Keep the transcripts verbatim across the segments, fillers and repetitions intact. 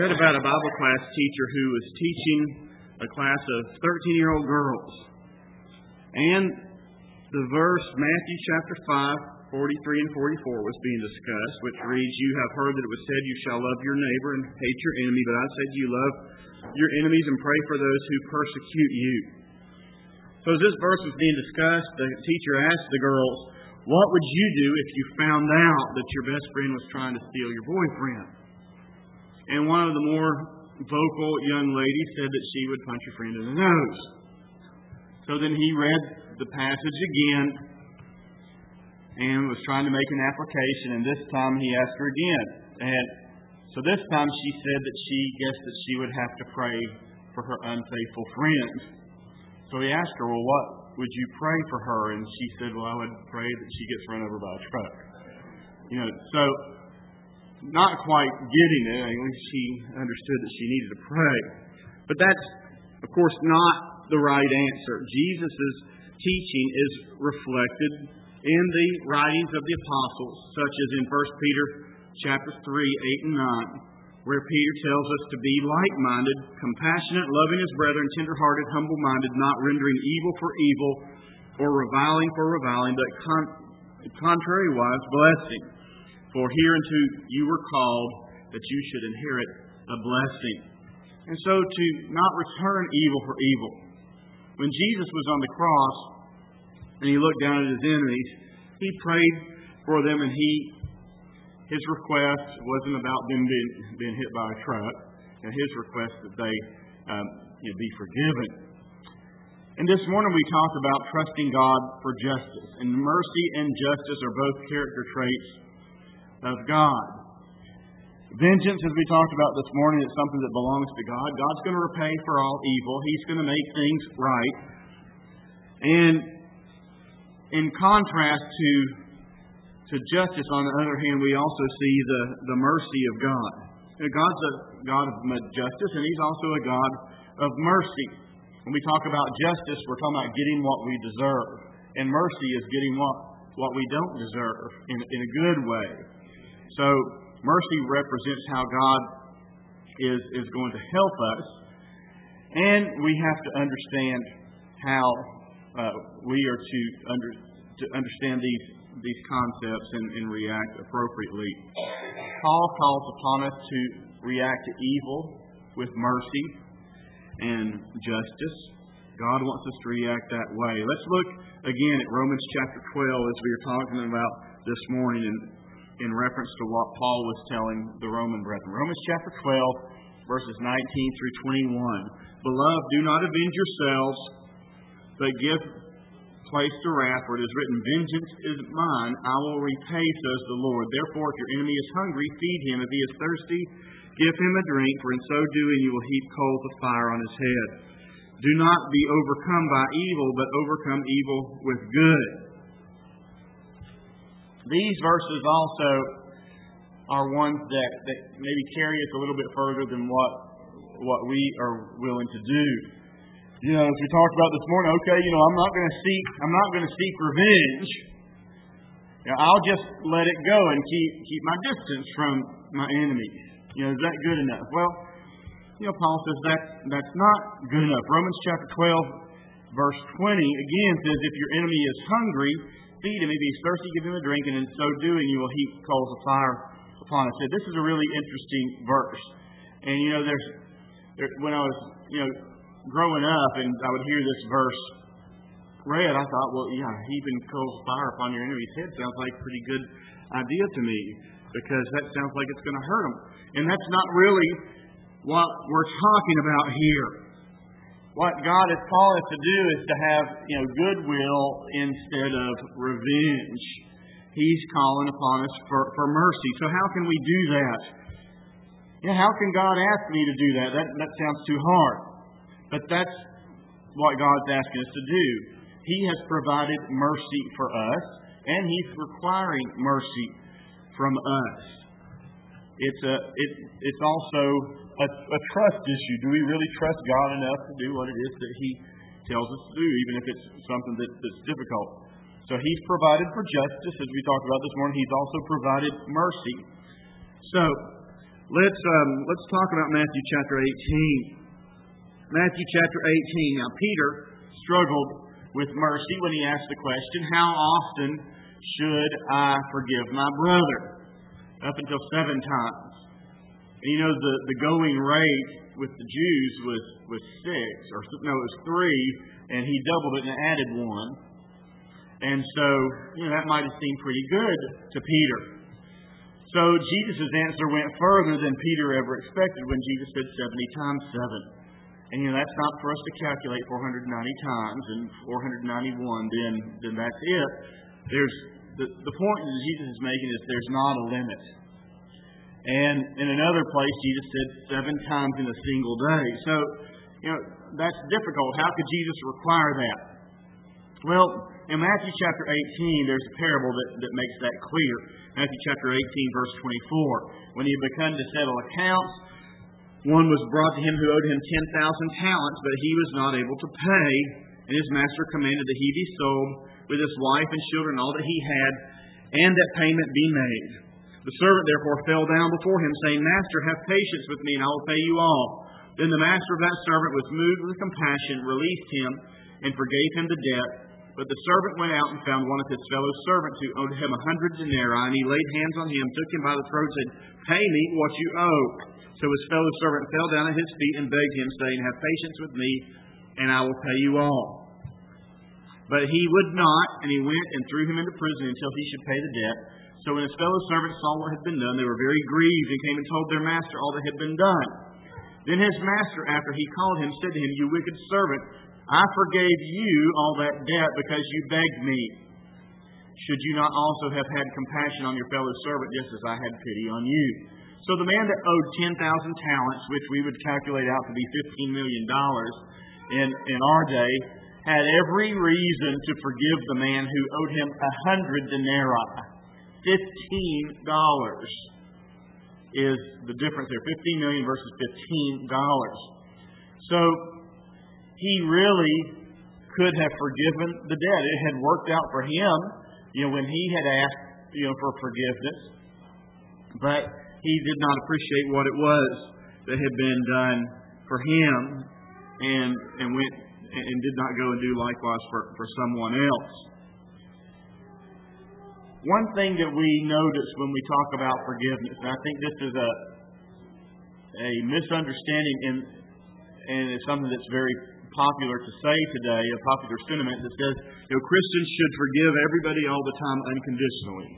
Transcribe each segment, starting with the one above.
read about a Bible class teacher who was teaching a class of thirteen-year-old girls. And the verse, Matthew chapter five, forty-three and forty-four, was being discussed, which reads, "You have heard that it was said, you shall love your neighbor and hate your enemy, but I say to you, love your enemies and pray for those who persecute you." So as this verse was being discussed, the teacher asked the girls, what would you do if you found out that your best friend was trying to steal your boyfriend? And one of the more vocal young ladies said that she would punch her friend in the nose. So then he read the passage again and was trying to make an application, and this time he asked her again. And so this time she said that she guessed that she would have to pray for her unfaithful friend. So he asked her, well, what would you pray for her? And she said, well, I would pray that she gets run over by a truck. You know, so not quite getting it. At least she understood that she needed to pray. But that's, of course, not the right answer. Jesus' teaching is reflected in the writings of the apostles, such as in First Peter chapter three, eight and nine, where Peter tells us to be like-minded, compassionate, loving his brethren, tender-hearted, humble-minded, not rendering evil for evil or reviling for reviling, but con- contrariwise blessing. For hereunto you were called, that you should inherit a blessing. And so to not return evil for evil. When Jesus was on the cross and he looked down at his enemies, he prayed for them, and he his request wasn't about them being, being hit by a truck. And his request that they um, you know, be forgiven. And this morning we talked about trusting God for justice. And mercy and justice are both character traits of God. Vengeance, as we talked about this morning, is something that belongs to God. God's going to repay for all evil. He's going to make things right. And in contrast to To justice, on the other hand, we also see the, the mercy of God. God's a God of justice, and He's also a God of mercy. When we talk about justice, we're talking about getting what we deserve. And mercy is getting what, what we don't deserve in, in a good way. So mercy represents how God is, is going to help us. And we have to understand how uh, we are to, under, to understand these these concepts and, and react appropriately. Paul calls upon us to react to evil with mercy and justice. God wants us to react that way. Let's look again at Romans chapter twelve, as we were talking about this morning in, in reference to what Paul was telling the Roman brethren. Romans chapter twelve, verses nineteen through twenty-one. Beloved, do not avenge yourselves, but give place to wrath, for it is written, vengeance is mine, I will repay, says the Lord. Therefore, if your enemy is hungry, feed him. If he is thirsty, give him a drink, for in so doing you will heap coals of fire on his head. Do not be overcome by evil, but overcome evil with good. These verses also are ones that, that maybe carry us a little bit further than what, what we are willing to do. You know, as we talked about this morning, okay, you know, I'm not going to seek, I'm not going to seek revenge. You know, I'll just let it go and keep keep my distance from my enemies. You know, is that good enough? Well, you know, Paul says that that's not good enough. Romans chapter twelve, verse twenty again says, if your enemy is hungry, feed him. If he's thirsty, give him a drink, and in so doing, you will heap coals of fire upon his head. This is a really interesting verse. And you know, there's there, when I was you know. growing up and I would hear this verse read, I thought, well, yeah, heaping coals of fire upon your enemy's head sounds like a pretty good idea to me, because that sounds like it's going to hurt them. And that's not really what we're talking about here. What God has called us to do is to have, you know, goodwill instead of revenge. He's calling upon us for, for mercy. So how can we do that? Yeah, how can God ask me to do that? That, that sounds too hard. But that's what God's asking us to do. He has provided mercy for us, and He's requiring mercy from us. It's a it, it's also a, a trust issue. Do we really trust God enough to do what it is that He tells us to do, even if it's something that, that's difficult? So He's provided for justice, as we talked about this morning. He's also provided mercy. So Let's um, let's talk about Matthew chapter eighteen. Matthew chapter eighteen. Now, Peter struggled with mercy when he asked the question, how often should I forgive my brother? Up until seven times. And you know, the, the going rate with the Jews was, was six, or no, it was three, and he doubled it and added one. And so, you know, that might have seemed pretty good to Peter. So Jesus' answer went further than Peter ever expected when Jesus said seventy times seven. And, you know, that's not for us to calculate four hundred ninety times and four hundred ninety-one, then, then that's it. There's the, the point that Jesus is making is there's not a limit. And in another place, Jesus said seven times in a single day. So, you know, that's difficult. How could Jesus require that? Well, in Matthew chapter eighteen, there's a parable that, that makes that clear. Matthew chapter eighteen, verse twenty-four. When he had begun to settle accounts, one was brought to him who owed him ten thousand talents, but he was not able to pay. And his master commanded that he be sold with his wife and children, all that he had, and that payment be made. The servant therefore fell down before him, saying, Master, have patience with me, and I will pay you all. Then the master of that servant was moved with compassion, released him, and forgave him the debt. But the servant went out and found one of his fellow servants who owed him a hundred denarii, and he laid hands on him, took him by the throat, and said, Pay me what you owe. So his fellow servant fell down at his feet and begged him, saying, Have patience with me, and I will pay you all. But he would not, and he went and threw him into prison until he should pay the debt. So when his fellow servants saw what had been done, they were very grieved and came and told their master all that had been done. Then his master, after he called him, said to him, You wicked servant, I forgave you all that debt because you begged me. Should you not also have had compassion on your fellow servant just as I had pity on you? So the man that owed ten thousand talents, which we would calculate out to be fifteen million dollars in, in our day, had every reason to forgive the man who owed him a hundred denarii. Fifteen dollars is the difference there. Fifteen million versus fifteen dollars. So he really could have forgiven the debt. It had worked out for him, you know, when he had asked, you know, for forgiveness. But he did not appreciate what it was that had been done for him, and and went and did not go and do likewise for, for someone else. One thing that we notice when we talk about forgiveness, and I think this is a a misunderstanding, and and it's something that's very popular to say today, a popular sentiment that says, you know, Christians should forgive everybody all the time unconditionally.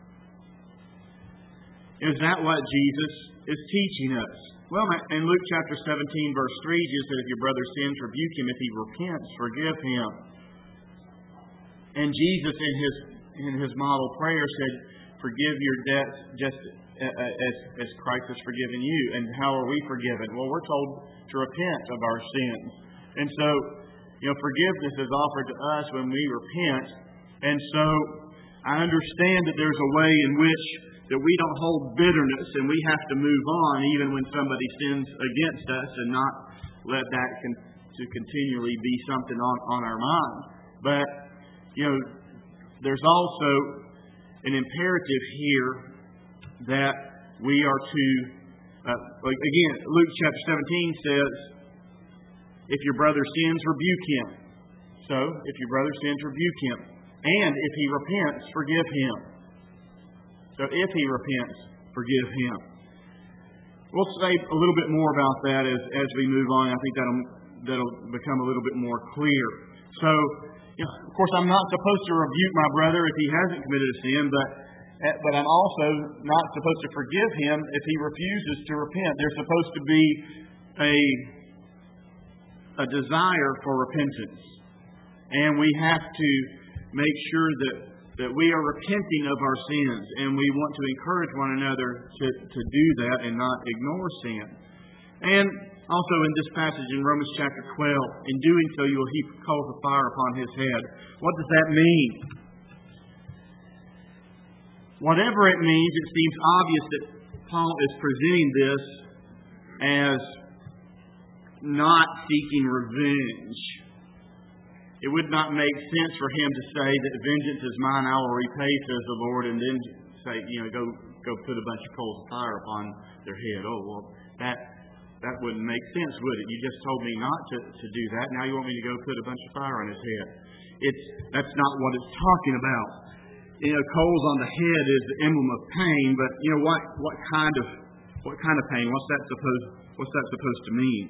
Is that what Jesus is teaching us? Well, in Luke chapter seventeen, verse three, Jesus said, if your brother sins, rebuke him. If he repents, forgive him. And Jesus, in his in his model prayer, said, forgive your debts just as, as Christ has forgiven you. And how are we forgiven? Well, we're told to repent of our sins. And so, you know, forgiveness is offered to us when we repent. And so, I understand that there's a way in which that we don't hold bitterness, and we have to move on even when somebody sins against us, and not let that con- to continually be something on, on our mind. But, you know, there's also an imperative here that we are to, uh, like again, Luke chapter seventeen says, if your brother sins, rebuke him. So, if your brother sins, rebuke him. And if he repents, forgive him. So, if he repents, forgive him. We'll say a little bit more about that as, as we move on. I think that'll, that'll become a little bit more clear. So, you know, of course, I'm not supposed to rebuke my brother if he hasn't committed a sin, but but I'm also not supposed to forgive him if he refuses to repent. There's supposed to be a a desire for repentance. And we have to make sure that, that we are repenting of our sins, and we want to encourage one another to, to do that and not ignore sin. And also in this passage in Romans chapter twelve, in doing so you will heap coals of fire upon his head. What does that mean? Whatever it means, it seems obvious that Paul is presenting this as not seeking revenge. It would not make sense for him to say that vengeance is mine, I will repay, says the Lord, and then say, you know, go go put a bunch of coals of fire upon their head. Oh, well, that that wouldn't make sense, would it? You just told me not to, to do that. Now you want me to go put a bunch of fire on his head. It's That's not what it's talking about. You know, coals on the head is the emblem of pain, but you know what? What kind of what kind of pain? What's that supposed What's that supposed to mean?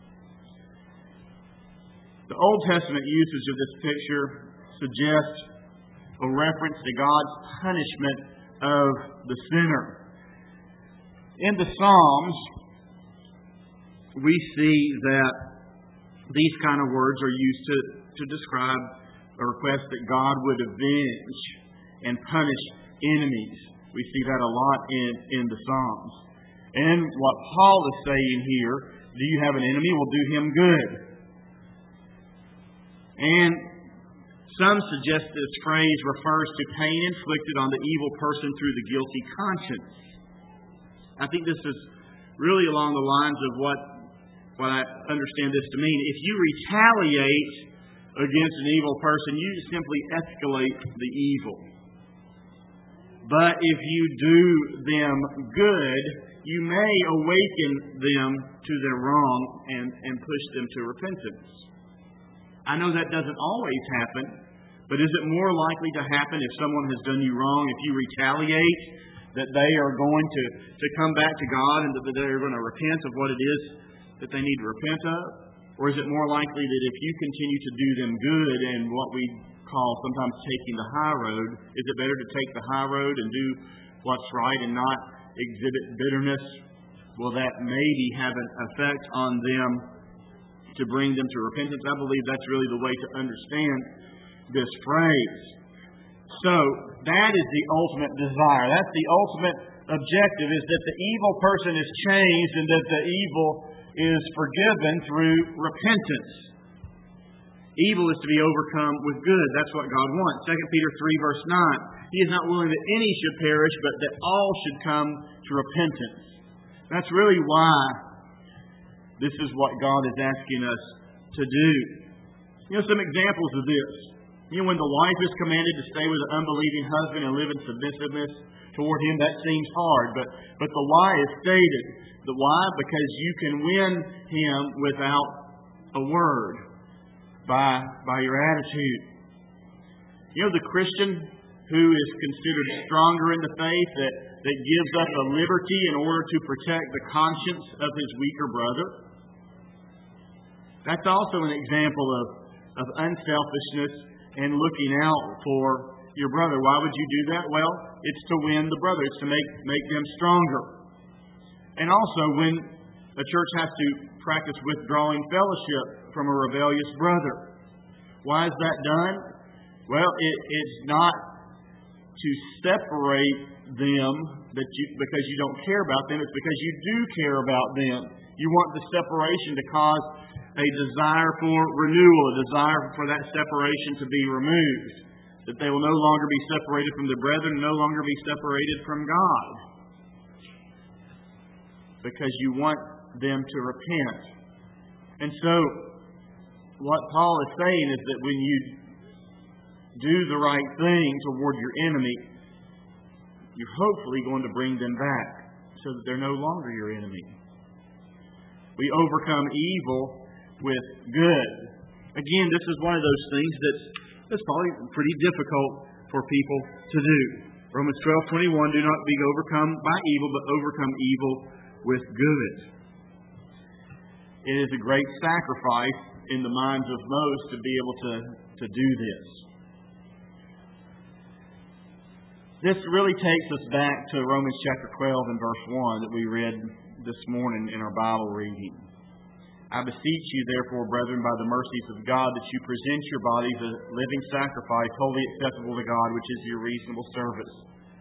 The Old Testament usage of this picture suggests a reference to God's punishment of the sinner. In the Psalms, we see that these kind of words are used to, to describe a request that God would avenge and punish enemies. We see that a lot in, in the Psalms. And what Paul is saying here, do you have an enemy? Well, do him good. And some suggest this phrase refers to pain inflicted on the evil person through the guilty conscience. I think this is really along the lines of what, what I understand this to mean. If you retaliate against an evil person, you simply escalate the evil. But if you do them good, you may awaken them to their wrong and, and push them to repentance. I know that doesn't always happen, but is it more likely to happen if someone has done you wrong, if you retaliate, that they are going to, to come back to God and that they are going to repent of what it is that they need to repent of? Or is it more likely that if you continue to do them good and what we call sometimes taking the high road, is it better to take the high road and do what's right and not exhibit bitterness? Will that maybe have an effect on them to bring them to repentance? I believe that's really the way to understand this phrase. So, that is the ultimate desire. That's the ultimate objective, is that the evil person is changed and that the evil is forgiven through repentance. Evil is to be overcome with good. That's what God wants. Second Peter three, verse nine. He is not willing that any should perish, but that all should come to repentance. That's really why this is what God is asking us to do. You know, some examples of this. You know, when the wife is commanded to stay with an unbelieving husband and live in submissiveness toward him, that seems hard. But, but the why is stated. The why? Because you can win him without a word, by, by your attitude. You know, the Christian who is considered stronger in the faith, that, that gives up a liberty in order to protect the conscience of his weaker brother, that's also an example of, of unselfishness and looking out for your brother. Why would you do that? Well, it's to win the brother. It's to make, make them stronger. And also, when a church has to practice withdrawing fellowship from a rebellious brother. Why is that done? Well, it, it's not to separate them that you, because you don't care about them. It's because you do care about them. You want the separation to cause a desire for renewal, a desire for that separation to be removed. That they will no longer be separated from their brethren, no longer be separated from God. Because you want them to repent. And so, what Paul is saying is that when you do the right thing toward your enemy, you're hopefully going to bring them back so that they're no longer your enemy. We overcome evil with good. Again, this is one of those things that's, that's probably pretty difficult for people to do. Romans twelve twenty-one, do not be overcome by evil, but overcome evil with good. It is a great sacrifice in the minds of most to be able to, to do this. This really takes us back to Romans chapter twelve and verse one that we read this morning in our Bible reading. I beseech you, therefore, brethren, by the mercies of God, that you present your bodies a living sacrifice, wholly acceptable to God, which is your reasonable service.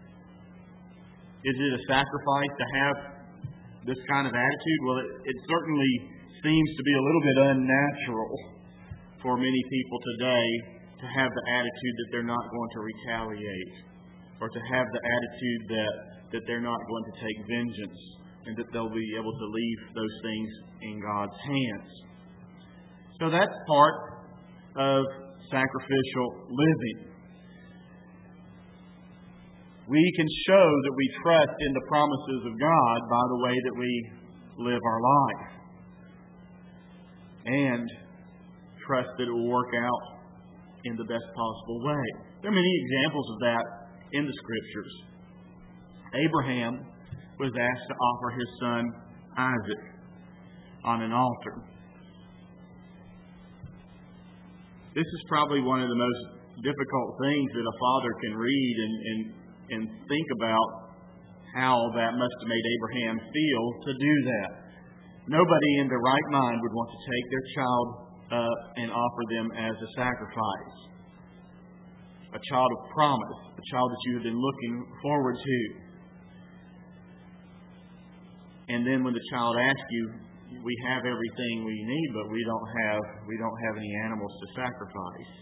Is it a sacrifice to have this kind of attitude? Well, it, it certainly seems to be a little bit unnatural for many people today to have the attitude that they're not going to retaliate, or to have the attitude that, that they're not going to take vengeance, and that they'll be able to leave those things in God's hands. So that's part of sacrificial living. We can show that we trust in the promises of God by the way that we live our life. And trust that it will work out in the best possible way. There are many examples of that in the Scriptures. Abraham was asked to offer his son Isaac on an altar. This is probably one of the most difficult things that a father can read and, and, and think about how that must have made Abraham feel to do that. Nobody in their right mind would want to take their child up and offer them as a sacrifice. A child of promise, a child that you have been looking forward to. And then when the child asks you, we have everything we need, but we don't have we don't have any animals to sacrifice.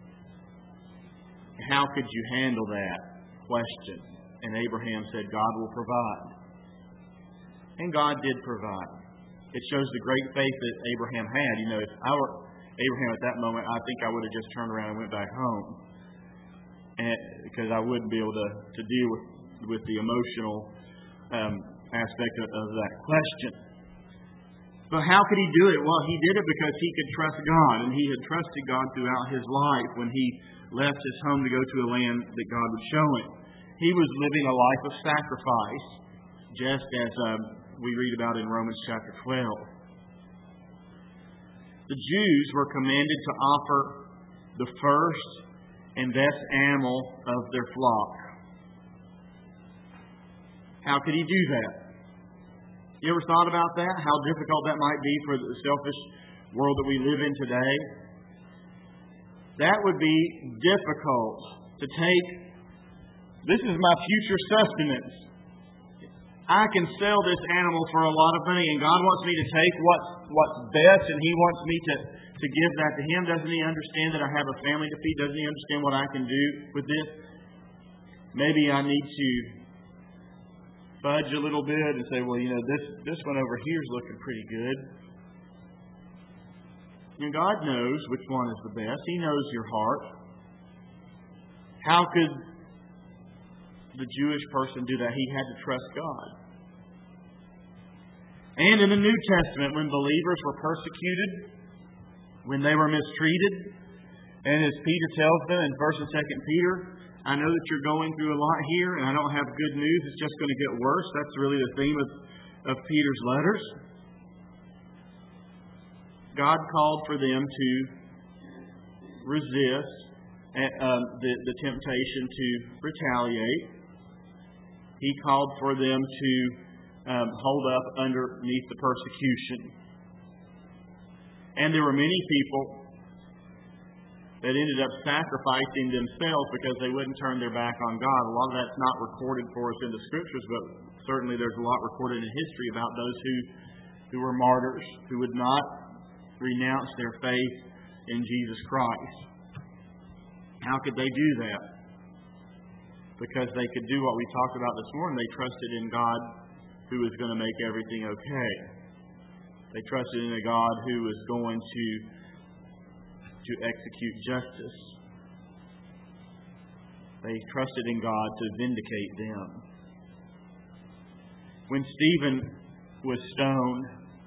How could you handle that question? And Abraham said, God will provide. And God did provide. It shows the great faith that Abraham had. You know, if I were Abraham at that moment, I think I would have just turned around and went back home. And, because I wouldn't be able to, to deal with, with the emotional um, aspect of, of that question. But how could he do it? Well, he did it because he could trust God. And he had trusted God throughout his life when he left his home to go to a land that God would show him. He was living a life of sacrifice, just as um, we read about in Romans chapter twelve. The Jews were commanded to offer the first and best animal of their flock. How could he do that? You ever thought about that? How difficult that might be for the selfish world that we live in today? That would be difficult to take. This is my future sustenance. I can sell this animal for a lot of money, and God wants me to take what's, what's best, and He wants me to, to give that to Him. Doesn't He understand that I have a family to feed? Doesn't He understand what I can do with this? Maybe I need to fudge a little bit and say, well, you know, this, this one over here is looking pretty good. And God knows which one is the best. He knows your heart. How could the Jewish person do that? He had to trust God. And in the New Testament, when believers were persecuted, when they were mistreated, and as Peter tells them in First and Second Peter, I know that you're going through a lot here, and I don't have good news. It's just going to get worse. That's really the theme of, of Peter's letters. God called for them to resist uh, the, the temptation to retaliate. He called for them to um, hold up underneath the persecution. And there were many people that ended up sacrificing themselves because they wouldn't turn their back on God. A lot of that's not recorded for us in the Scriptures, but certainly there's a lot recorded in history about those who, who were martyrs, who would not renounce their faith in Jesus Christ. How could they do that? Because they could do what we talked about this morning. They trusted in God who was going to make everything okay. They trusted in a God who was going to to execute justice. They trusted in God to vindicate them. When Stephen was stoned,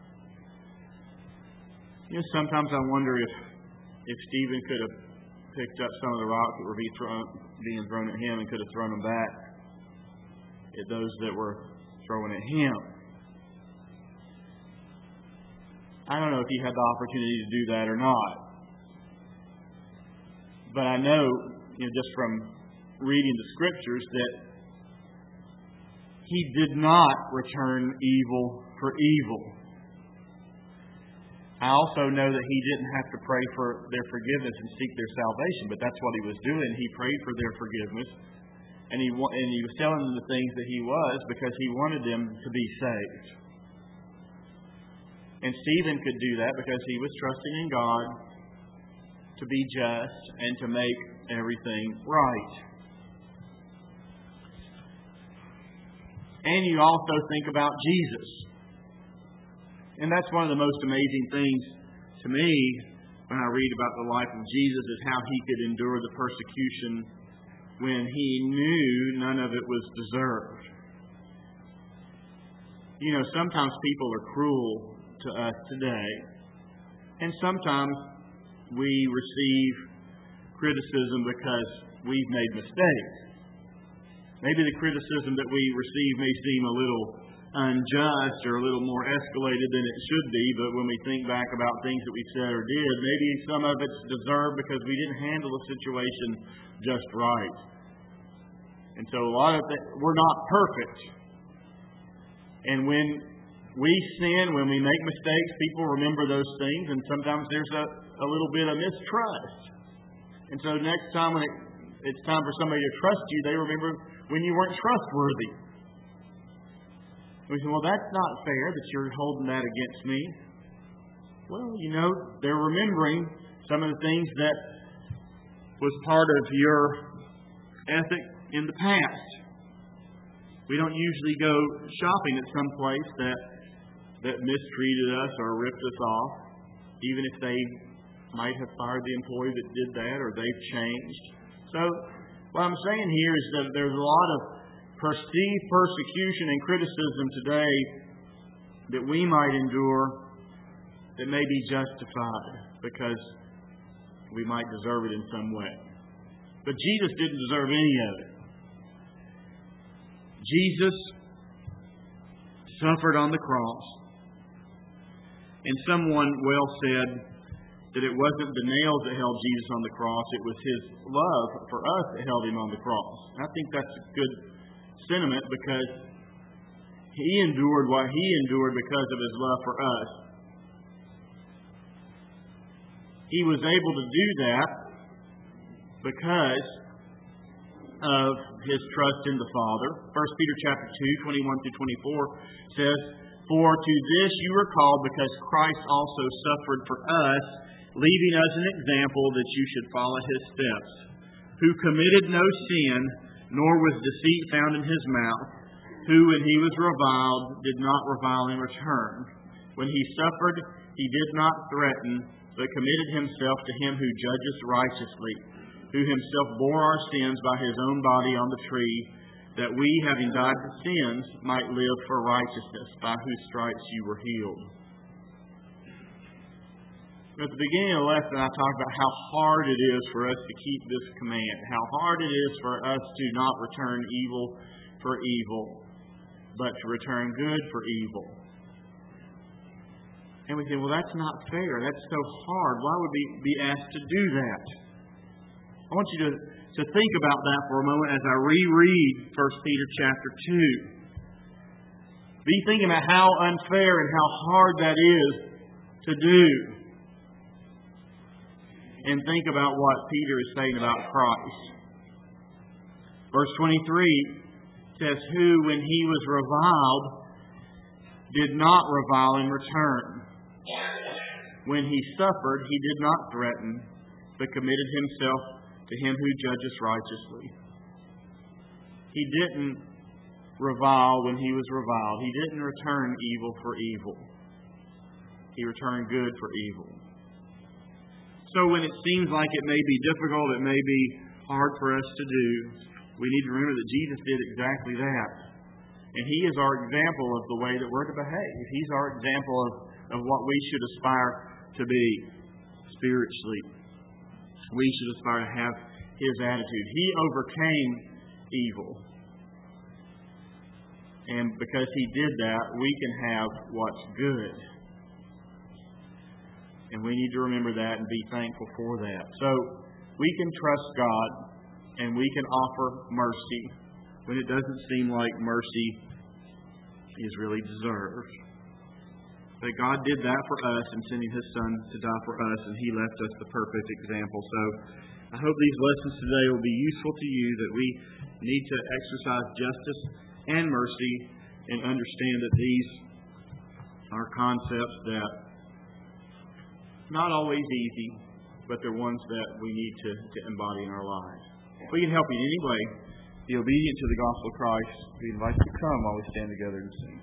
you know, sometimes I wonder if if Stephen could have picked up some of the rocks that were being thrown, being thrown at him and could have thrown them back at those that were throwing at him. I don't know if he had the opportunity to do that or not. But I know, you know, just from reading the Scriptures, that he did not return evil for evil. I also know that he didn't have to pray for their forgiveness and seek their salvation, but that's what he was doing. He prayed for their forgiveness, and he and he was telling them the things that he was because he wanted them to be saved. And Stephen could do that because he was trusting in God to be just and to make everything right. And you also think about Jesus. And that's one of the most amazing things to me when I read about the life of Jesus, is how he could endure the persecution when He knew none of it was deserved. You know, sometimes people are cruel to us today, and sometimes we receive criticism because we've made mistakes. Maybe the criticism that we receive may seem a little unjust or a little more escalated than it should be, but when we think back about things that we said or did, maybe some of it's deserved because we didn't handle the situation just right. And so a lot of it, we're not perfect. And when we sin, when we make mistakes, people remember those things, and sometimes there's a, a little bit of mistrust. And so next time when it, it's time for somebody to trust you, they remember when you weren't trustworthy. We say, well, that's not fair that you're holding that against me. Well, you know, they're remembering some of the things that was part of your ethic in the past. We don't usually go shopping at some place that that mistreated us or ripped us off, even if they might have fired the employee that did that or they've changed. So what I'm saying here is that there's a lot of perceived persecution and criticism today that we might endure that may be justified because we might deserve it in some way. But Jesus didn't deserve any of it. Jesus suffered on the cross. And someone well said that it wasn't the nails that held Jesus on the cross, it was His love for us that held Him on the cross. And I think that's a good sentiment because He endured what He endured because of His love for us. He was able to do that because of His trust in the Father. First Peter chapter two, twenty-one through twenty-four says, "For to this you were called, because Christ also suffered for us, leaving us an example that you should follow His steps, who committed no sin, nor was deceit found in His mouth, who, when He was reviled, did not revile in return. When He suffered, He did not threaten, but committed Himself to Him who judges righteously, who Himself bore our sins by His own body on the tree, that we, having died to sins, might live for righteousness, by whose stripes you were healed." At the beginning of the lesson, I talked about how hard it is for us to keep this command, how hard it is for us to not return evil for evil, but to return good for evil. And we say, well, that's not fair. That's so hard. Why would we be asked to do that? I want you to, to think about that for a moment as I reread First Peter chapter two. Be thinking about how unfair and how hard that is to do. And think about what Peter is saying about Christ. Verse twenty-three says, "Who, when He was reviled, did not revile in return. When He suffered, He did not threaten, but committed Himself to Him who judges righteously." He didn't revile when He was reviled. He didn't return evil for evil. He returned good for evil. So when it seems like it may be difficult, it may be hard for us to do, we need to remember that Jesus did exactly that. And He is our example of the way that we're to behave. He's our example of, of what we should aspire to be spiritually. We should aspire to have His attitude. He overcame evil. And because He did that, we can have what's good. And we need to remember that and be thankful for that. So we can trust God and we can offer mercy when it doesn't seem like mercy is really deserved. But God did that for us in sending His Son to die for us, and He left us the perfect example. So I hope these lessons today will be useful to you, that we need to exercise justice and mercy and understand that these are concepts that not always easy, but they're ones that we need to, to embody in our lives. If we can help you in any way, be obedient to the gospel of Christ. We invite you to come while we stand together and sing.